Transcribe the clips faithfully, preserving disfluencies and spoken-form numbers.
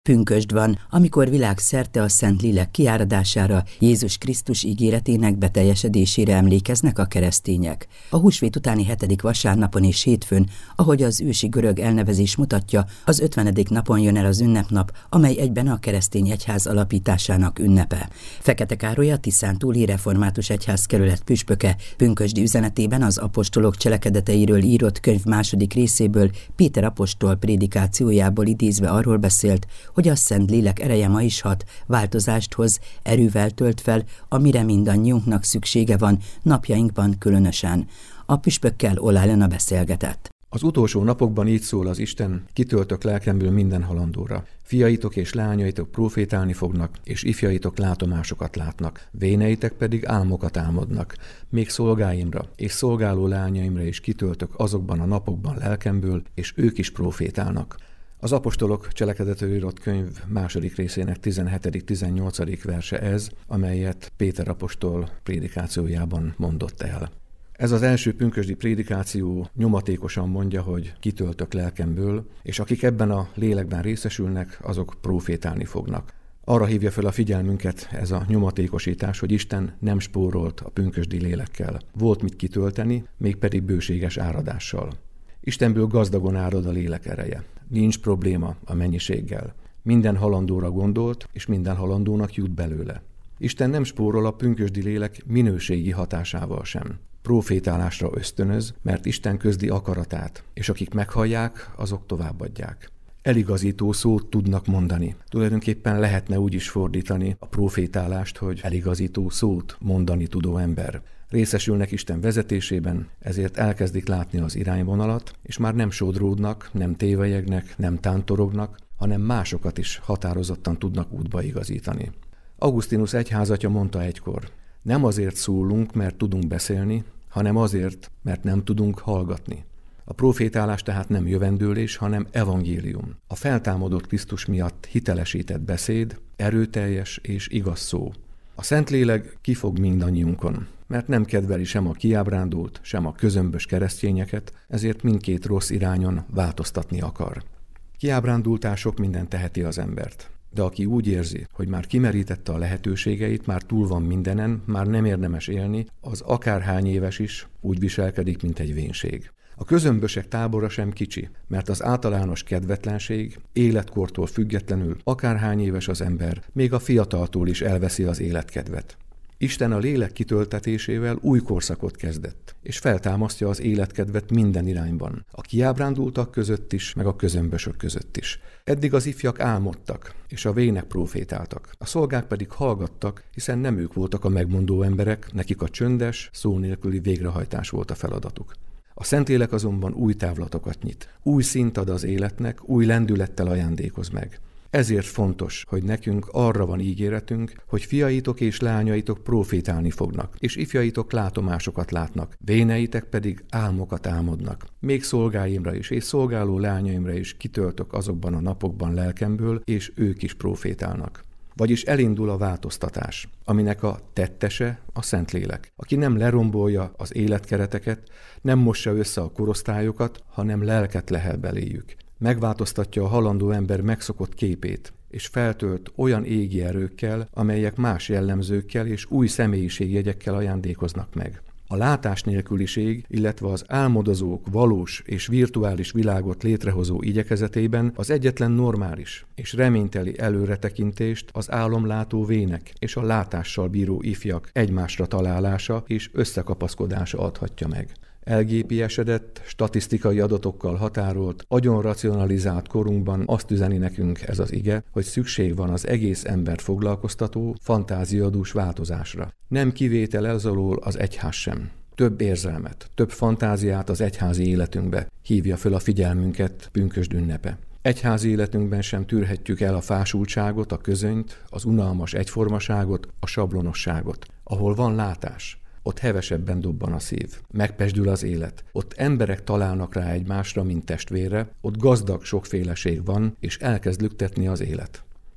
Pünkösd van, amikor világszerte a Szentlélek kiáradására, Jézus Krisztus ígéretének beteljesedésére emlékeznek a keresztények. A húsvét utáni hetedik vasárnapon és hétfőn, ahogy az ősi görög elnevezés mutatja, az ötvenedik napon jön el az ünnepnap, amely egyben a keresztény egyház alapításának ünnepe. Fekete Károly, a tiszántúli református egyházkerület püspöke pünkösdi üzenetében az apostolok cselekedeteiről írt könyv második részéből Péter apostol prédikációjából idézve arról beszélt, hogy a Szentlélek ereje ma is hat, változást hoz, erővel tölt fel, amire mindannyiunknak szüksége van, napjainkban különösen. A püspökkel Oláh Elena beszélgetett. Az utolsó napokban így szól az Isten: kitöltök lelkemből minden halandóra. Fiaitok és lányaitok profétálni fognak, és ifjaitok látomásokat látnak, véneitek pedig álmokat álmodnak. Még szolgáimra és szolgáló lányaimra is kitöltök azokban a napokban lelkemből, és ők is profétálnak. Az apostolok cselekedetről írott könyv második részének tizenhetedik-tizennyolcadik verse ez, amelyet Péter apostol prédikációjában mondott el. Ez az első pünkösdi prédikáció nyomatékosan mondja, hogy kitöltök lelkemből, és akik ebben a lélekben részesülnek, azok profétálni fognak. Arra hívja fel a figyelmünket ez a nyomatékosítás, hogy Isten nem spórolt a pünkösdi lélekkel. Volt mit kitölteni, mégpedig bőséges áradással. Istenből gazdagon árad a lélek ereje. Nincs probléma a mennyiséggel. Minden halandóra gondolt, és minden halandónak jut belőle. Isten nem spórol a pünkösdi lélek minőségi hatásával sem. Profétálásra ösztönöz, mert Isten közli akaratát, és akik meghallják, azok továbbadják. Eligazító szót tudnak mondani. Tulajdonképpen lehetne úgy is fordítani a profétálást, hogy eligazító szót mondani tudó ember. Részesülnek Isten vezetésében, ezért elkezdik látni az irányvonalat, és már nem sodródnak, nem tévelyegnek, nem tántorognak, hanem másokat is határozottan tudnak útba igazítani. Augustinus egyházatja mondta egykor: nem azért szólunk, mert tudunk beszélni, hanem azért, mert nem tudunk hallgatni. A profétálás tehát nem jövendőlés, hanem evangélium. A feltámadott Krisztus miatt hitelesített beszéd, erőteljes és igaz szó. A Szentlélek kifog mindannyiunkon, mert nem kedveli sem a kiábrándult, sem a közömbös keresztényeket, ezért mindkét rossz irányon változtatni akar. Kiábrándultán sok minden teheti az embert. De aki úgy érzi, hogy már kimerítette a lehetőségeit, már túl van mindenen, már nem érdemes élni, az akárhány éves is úgy viselkedik, mint egy vénség. A közömbösek tábora sem kicsi, mert az általános kedvetlenség életkortól függetlenül akárhány éves az ember, még a fiataltól is elveszi az életkedvet. Isten a lélek kitöltetésével új korszakot kezdett, és feltámasztja az életkedvet minden irányban, a kiábrándultak között is, meg a közömbösök között is. Eddig az ifjak álmodtak, és a vének profétáltak, a szolgák pedig hallgattak, hiszen nem ők voltak a megmondó emberek, nekik a csöndes, szó nélküli végrehajtás volt a feladatuk. A Szentlélek azonban új távlatokat nyit, új szint ad az életnek, új lendülettel ajándékoz meg. Ezért fontos, hogy nekünk arra van ígéretünk, hogy fiaitok és lányaitok profétálni fognak, és ifjaitok látomásokat látnak, véneitek pedig álmokat álmodnak. Még szolgáimra is, és szolgáló lányaimra is kitöltök azokban a napokban lelkemből, és ők is profétálnak. Vagyis elindul a változtatás, aminek a tettese a Szentlélek, aki nem lerombolja az életkereteket, nem mossa össze a korosztályokat, hanem lelket lehel beléjük. Megváltoztatja a halandó ember megszokott képét, és feltölt olyan égi erőkkel, amelyek más jellemzőkkel és új személyiségjegyekkel ajándékoznak meg. A látás nélküliség, illetve az álmodozók valós és virtuális világot létrehozó igyekezetében az egyetlen normális és reményteli előretekintést az álomlátó vének és a látással bíró ifjak egymásra találása és összekapaszkodása adhatja meg. Elgépiesedett, statisztikai adatokkal határolt, agyonracionalizált korunkban azt üzeni nekünk ez az ige, hogy szükség van az egész embert foglalkoztató, fantáziadús változásra. Nem kivétel ez alól az egyház sem. Több érzelmet, több fantáziát az egyházi életünkbe hívja föl a figyelmünket pünkösd ünnepe. Egyházi életünkben sem tűrhetjük el a fásultságot, a közönyt, az unalmas egyformaságot, a sablonosságot. Ahol van látás, ott hevesebben dobban a szív, megpesdül az élet, ott emberek találnak rá egymásra, mint testvérre, ott gazdag sokféleség van, és elkezd lüktetni az élet.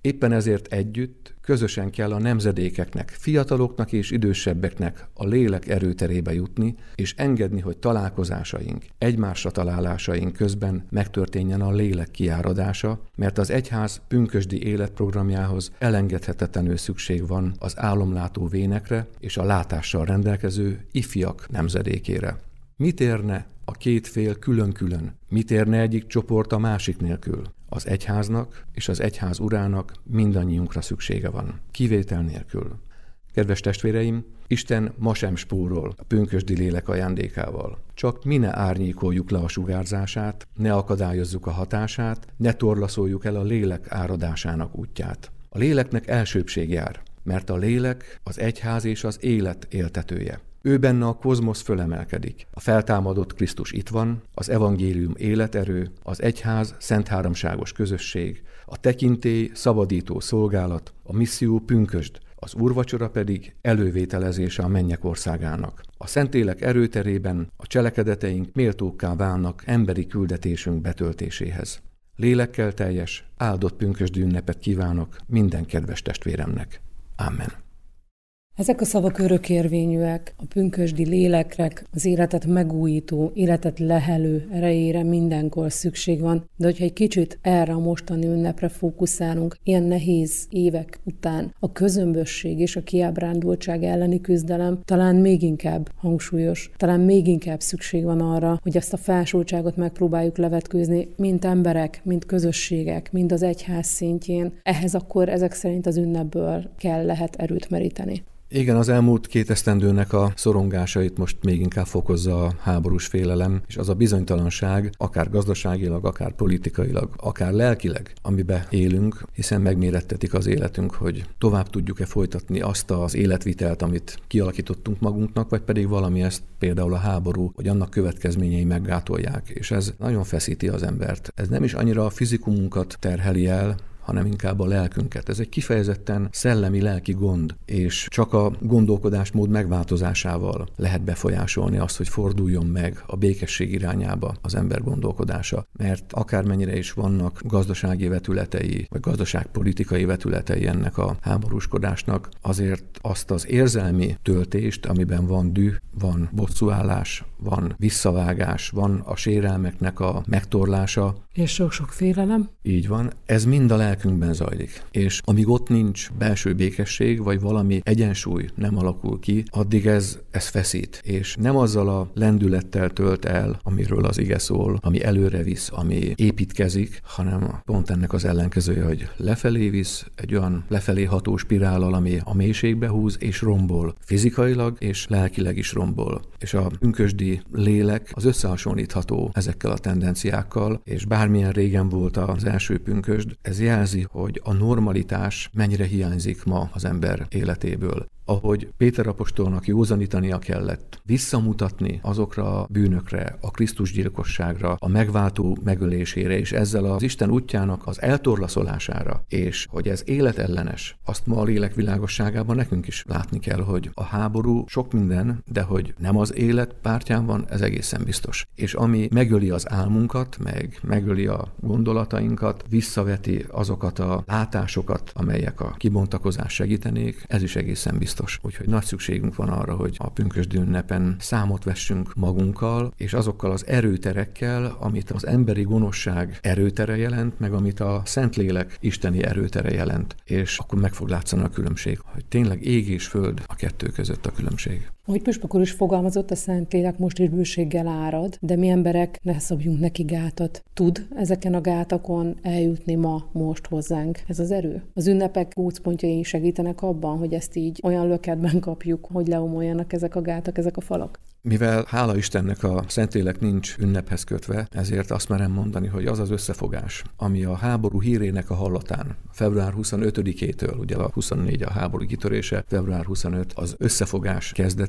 Éppen ezért együtt, közösen kell a nemzedékeknek, fiataloknak és idősebbeknek a lélek erőterébe jutni, és engedni, hogy találkozásaink, egymásra találásaink közben megtörténjen a lélek kiáradása, mert az egyház pünkösdi életprogramjához elengedhetetlenül szükség van az álomlátó vénekre és a látással rendelkező ifjak nemzedékére. Mit érne a két fél külön-külön? Mit érne egyik csoport a másik nélkül? Az egyháznak és az egyház urának mindannyiunkra szüksége van, kivétel nélkül. Kedves testvéreim, Isten ma sem spórol a pünkösdi lélek ajándékával. Csak mi ne árnyékoljuk le a sugárzását, ne akadályozzuk a hatását, ne torlaszoljuk el a lélek áradásának útját. A léleknek elsőbbség jár, mert a lélek az egyház és az élet éltetője. Ő benne a kozmosz fölemelkedik. A feltámadott Krisztus itt van, az evangélium életerő, az egyház szentháromságos közösség, a tekintély szabadító szolgálat, a misszió pünkösd, az úrvacsora pedig elővételezése a mennyek országának. A Szentlélek erőterében a cselekedeteink méltókká válnak emberi küldetésünk betöltéséhez. Lélekkel teljes, áldott pünkösdi ünnepet kívánok minden kedves testvéremnek. Amen. Ezek a szavak örökérvényűek, a pünkösdi léleknek, az életet megújító, életet lehelő erejére mindenkor szükség van, de hogyha egy kicsit erre a mostani ünnepre fókuszálunk, ilyen nehéz évek után a közömbösség és a kiábrándultság elleni küzdelem talán még inkább hangsúlyos, talán még inkább szükség van arra, hogy ezt a fásultságot megpróbáljuk levetkőzni, mint emberek, mint közösségek, mind az egyház szintjén. Ehhez akkor ezek szerint az ünnepből kell, lehet erőt meríteni. Igen, az elmúlt két esztendőnek a szorongásait most még inkább fokozza a háborús félelem, és az a bizonytalanság, akár gazdaságilag, akár politikailag, akár lelkileg, amiben élünk, hiszen megmérettetik az életünk, hogy tovább tudjuk-e folytatni azt az életvitelt, amit kialakítottunk magunknak, vagy pedig valami ezt, például a háború, hogy annak következményei meggátolják, és ez nagyon feszíti az embert. Ez nem is annyira a fizikumunkat terheli el, hanem inkább a lelkünket. Ez egy kifejezetten szellemi-lelki gond, és csak a gondolkodásmód megváltozásával lehet befolyásolni azt, hogy forduljon meg a békesség irányába az ember gondolkodása. Mert akármennyire is vannak gazdasági vetületei, vagy gazdaságpolitikai vetületei ennek a háborúskodásnak, azért azt az érzelmi töltést, amiben van düh, van bosszúállás, van visszavágás, van a sérelmeknek a megtorlása. És sok-sok félelem. Így van. Ez mind a lelkünkben zajlik. És amíg ott nincs belső békesség, vagy valami egyensúly nem alakul ki, addig ez, ez feszít. És nem azzal a lendülettel tölt el, amiről az ige szól, ami előre visz, ami építkezik, hanem pont ennek az ellenkezője, hogy lefelé visz, egy olyan lefelé ható spirállal, ami a mélységbe húz és rombol. Fizikailag és lelkileg is rombol. És a pünkösdi lélek az összehasonlítható ezekkel a tendenciákkal, és bármilyen régen volt az első pünkösd, ez jelzi, hogy a normalitás mennyire hiányzik ma az ember életéből. Ahogy Péter apostolnak józanítania kellett, visszamutatni azokra a bűnökre, a Krisztus gyilkosságra, a megváltó megölésére, és ezzel az Isten útjának az eltorlaszolására, és hogy ez életellenes, azt ma a lélek világosságában nekünk is látni kell, hogy a háború sok minden, de hogy nem az élet pártján van, ez egészen biztos. És ami megöli az álmunkat, meg megöli a gondolatainkat, visszaveti azokat a látásokat, amelyek a kibontakozást segítenék, ez is egészen biztos. Úgyhogy nagy szükségünk van arra, hogy a pünkösdi ünnepen számot vessünk magunkkal, és azokkal az erőterekkel, amit az emberi gonoszság erőtere jelent, meg amit a Szentlélek isteni erőtere jelent. És akkor meg fog látszani a különbség, hogy tényleg ég és föld a kettő között a különbség. Ahogy püspök úr is fogalmazott, a Szentlélek most is bőséggel árad, de mi emberek ne szabjunk neki gátat. Tud ezeken a gátakon eljutni ma, most hozzánk ez az erő? Az ünnepek gócpontjai segítenek abban, hogy ezt így olyan löketben kapjuk, hogy leomoljanak ezek a gátak, ezek a falak? Mivel hála Istennek a Szentlélek nincs ünnephez kötve, ezért azt merem mondani, hogy az az összefogás, ami a háború hírének a hallatán, február huszonötödikétől, ugye a huszonnégy a háború kitörése, február huszonöt az összefogás kezdete,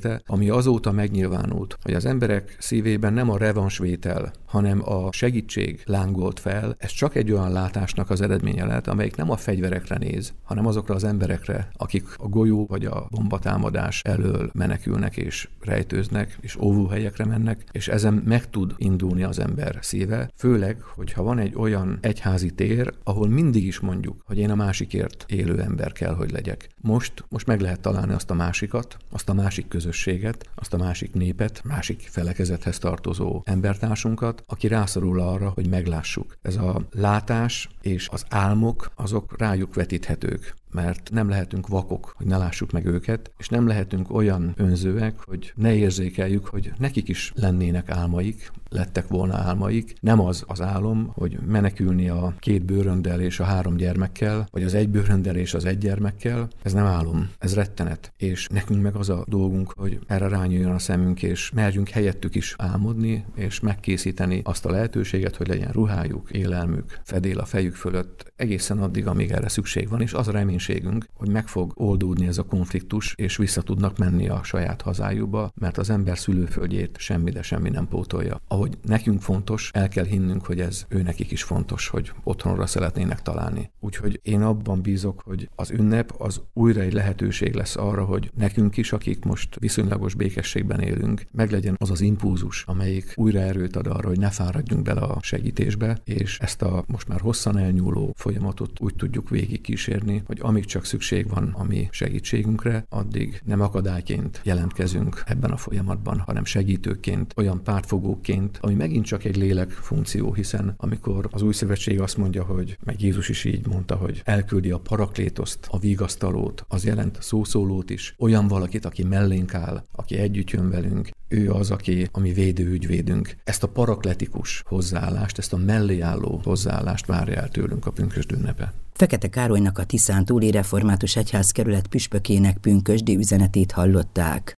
szerte, ami azóta megnyilvánult, hogy az emberek szívében nem a revansvétel, hanem a segítség lángolt fel. Ez csak egy olyan látásnak az eredménye lehet, amelyik nem a fegyverekre néz, hanem azokra az emberekre, akik a golyó vagy a bombatámadás elől menekülnek és rejtőznek, és óvóhelyekre mennek, és ezen meg tud indulni az ember szíve, főleg, hogyha van egy olyan egyházi tér, ahol mindig is mondjuk, hogy én a másikért élő ember kell, hogy legyek. Most, most meg lehet találni azt a másikat, azt a másik közösséget, azt a másik népet, másik felekezethez tartozó embertársunkat, aki rászorul arra, hogy meglássuk. Ez a látás és az álmok, azok rájuk vetíthetők, mert nem lehetünk vakok, hogy ne lássuk meg őket, és nem lehetünk olyan önzőek, hogy ne érzékeljük, hogy nekik is lennének álmaik, lettek volna álmaik. Nem az az álom, hogy menekülni a két bőröndel és a három gyermekkel, vagy az egy bőröndel és az egy gyermekkel. Ez nem álom, ez rettenet. És nekünk meg az a dolgunk, hogy erre rányújjon a szemünk, és merjünk helyettük is álmodni, és megkészíteni azt a lehetőséget, hogy legyen ruhájuk, élelmük, fedél a fejük fölött, egészen addig, amíg erre szükség van, és az a reménységünk, hogy meg fog oldódni ez a konfliktus, és vissza tudnak menni a saját hazájukba, mert az ember szülőföldjét semmi, de semmi nem pótolja. Ahogy nekünk fontos, el kell hinnünk, hogy ez őnekik is fontos, hogy otthonra szeretnének találni. Úgyhogy én abban bízok, hogy az ünnep az újra egy lehetőség lesz arra, hogy nekünk is, akik most viszonylagos békességben élünk, meglegyen az az impulzus, amelyik újra erőt ad arra, hogy ne fáradjunk bele a segítésbe, és ezt a most már hosszan elnyúló folyamatot úgy tudjuk végig kísérni, hogy amíg csak szükség van a mi segítségünkre, addig nem akadályként jelentkezünk ebben a folyamatban, hanem segítőként, olyan pártfogóként, ami megint csak egy lélek funkció, hiszen amikor az új szövetség azt mondja, hogy meg Jézus is így mondta, hogy elküldi a paraklétoszt, a vigasztalót, az jelent szószólót is, olyan valakit, aki mellénk áll, aki együtt jön velünk, ő az, aki a mi védőügyvédünk. Ezt a parakletikus hozzáállást, ezt a mellé álló hozzáállást várja el tőlünk a pünkösd ünnepe. Fekete Károlynak, a Tiszántúli Református Egyházkerület püspökének pünkösdi üzenetét hallották.